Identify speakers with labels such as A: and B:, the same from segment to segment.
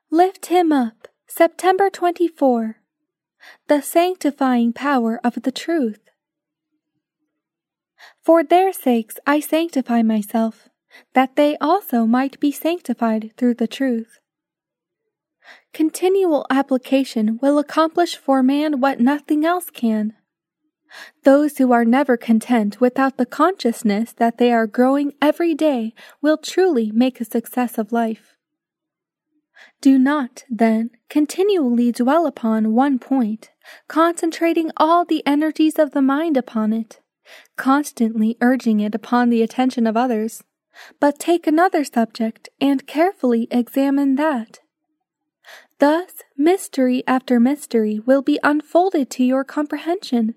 A: Lift him up, September 24. The sanctifying power of the truth. For their sakes I sanctify myself, that they also might be sanctified through the truth. Continual application will accomplish for man what nothing else can. Those who are never content without the consciousness that they are growing every day will truly make a success of life. Do not, then, continually dwell upon one point, concentrating all the energies of the mind upon it, constantly urging it upon the attention of others, but take another subject and carefully examine that. Thus, mystery after mystery will be unfolded to your comprehension.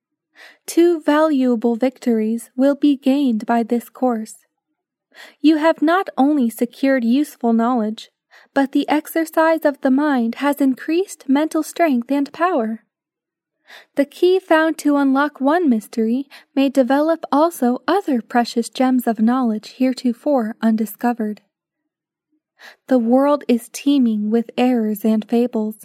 A: 2 valuable victories will be gained by this course. You have not only secured useful knowledge, but the exercise of the mind has increased mental strength and power. The key found to unlock one mystery may develop also other precious gems of knowledge heretofore undiscovered. The world is teeming with errors and fables.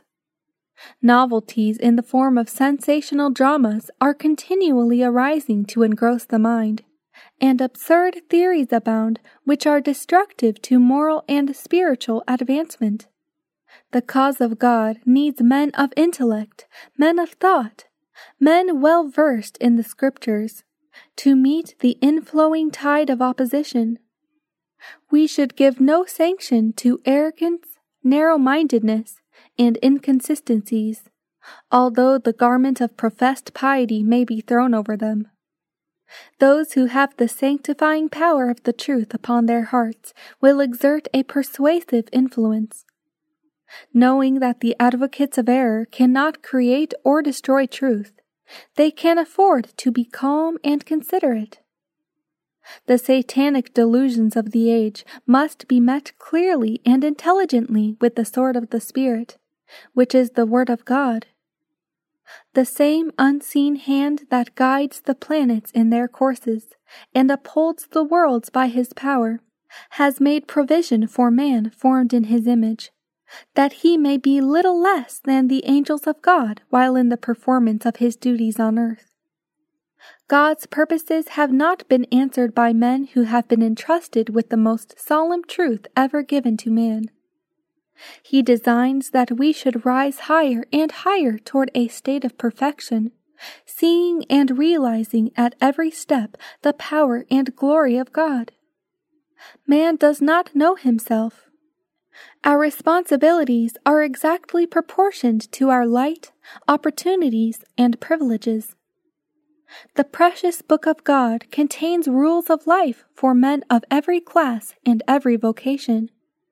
A: Novelties in the form of sensational dramas are continually arising to engross the mind, and absurd theories abound which are destructive to moral and spiritual advancement. The cause of God needs men of intellect, men of thought, men well versed in the Scriptures, to meet the inflowing tide of opposition. We should give no sanction to arrogance, narrow-mindedness, and inconsistencies, although the garment of professed piety may be thrown over them. Those who have the sanctifying power of the truth upon their hearts will exert a persuasive influence. Knowing that the advocates of error cannot create or destroy truth, they can afford to be calm and considerate. The satanic delusions of the age must be met clearly and intelligently with the sword of the Spirit, which is the Word of God. The same unseen hand that guides the planets in their courses and upholds the worlds by his power has made provision for man formed in his image, that he may be little less than the angels of God while in the performance of his duties on earth. God's purposes have not been answered by men who have been entrusted with the most solemn truth ever given to man. He designs that we should rise higher and higher toward a state of perfection, seeing and realizing at every step the power and glory of God. Man does not know himself. Our responsibilities are exactly proportioned to our light, opportunities, and privileges. The precious book of God contains rules of life for men of every class and every vocation.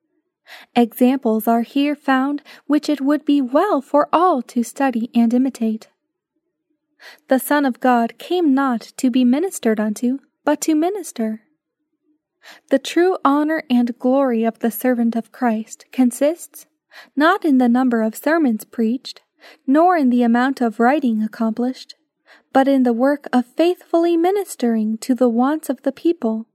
A: Examples are here found which it would be well for all to study and imitate. The Son of God came not to be ministered unto, but to minister. The true honor and glory of the servant of Christ consists not in the number of sermons preached, nor in the amount of writing accomplished, but in the work of faithfully ministering to the wants of the people,